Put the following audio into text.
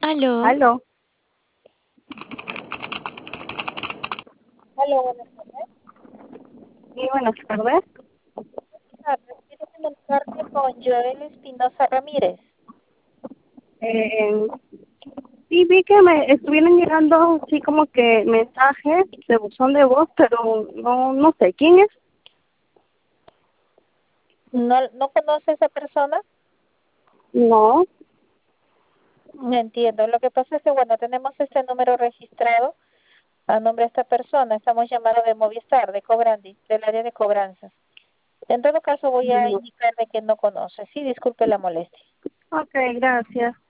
Aló, Aló. Aló, buenas tardes. Sí, buenas tardes. quiero comunicarte con Joel Espinosa Ramírez. Eh, sí, vi que me estuvieron llegando así como que mensajes de buzón de voz, pero no sé quién es. ¿No conoce a esa persona? No. No entiendo. Lo que pasa es que, bueno, tenemos este número registrado a nombre de esta persona. Estamos llamando de Movistar, de Cobrandi, del área de cobranzas. En todo caso, voy a No. indicarle que no conoce. Sí, disculpe la molestia. Ok, gracias.